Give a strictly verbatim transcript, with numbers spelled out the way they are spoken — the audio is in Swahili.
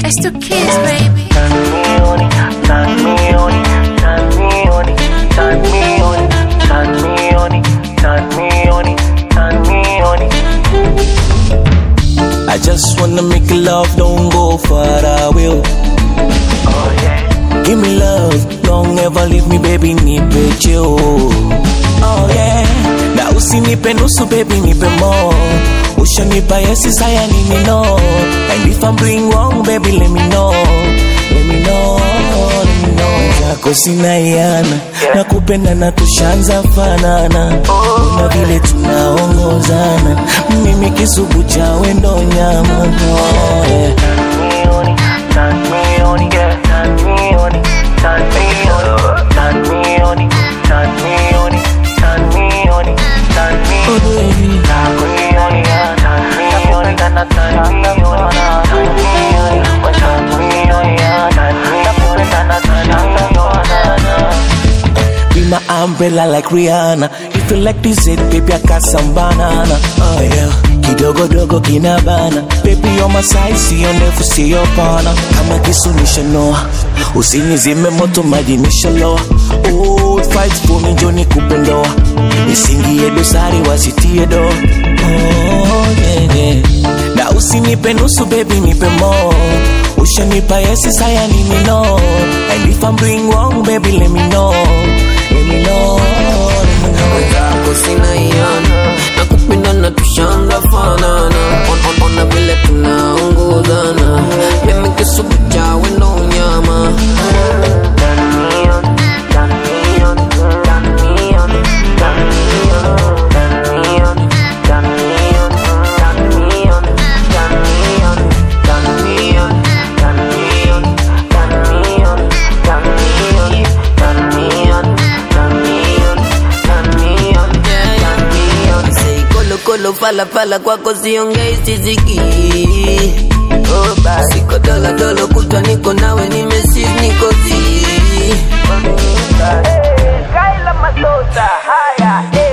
It's the kids, baby. Turn me on it, turn me on it, turn me on it, turn me on it, turn me on it, turn me on it, turn me on it. I just wanna make love, don't go far away. Oh yeah. Give me love, don't ever leave me, baby, nipe chill. Oh yeah. Na usinipe nusu, baby, nipe more. Ushanipa yesi saya nini no. And if I'm doing wrong, baby, let me know. Let me know, let me know. Zako sina iana, nakupenda na tushanza fanana. Una vile tunaongozana, mimi kisubu cha wendo nyama. Oh yeah. Turn me on it, turn me on it, turn me on it, turn me on it, turn me on it, turn me on it, turn me on it, turn me on it, turn me on it, turn me on it, turn me on it, turn me on it, be my umbrella like Rihanna. If you like this it, baby, I got some banana. Oh yeah. Kidogo dogo kinabana. Baby, you're my side, see you never see your partner. Kama kisu nishanoa, usinizime moto maji nishaloa. Oh, fight for me, Johnny kupendoa. Nisingie dosari wasitie do. Oh yeah yeah. Na usinipe nusu, baby, nipe more. Ushanipa yesi saya nini no. And if I'm doing wrong, baby, let me know. Let me know, let me know. Zako sina iana, nakupenda na tushanga fanana. Ona vile tunaongozana, mimi kisubu cha wendo nyama. turn me on, turn me on, turn me on, turn me on, turn me on, turn me on, turn me on, turn me on, turn me on, turn me on, turn me on, turn me on, turn me on, turn me on, turn me on. Say kolo kolo fala fala kwako siongei siziki. Oh bye. Siko dola dola kutwa niko nawe nimesiz niko zi. Kaila matota haya.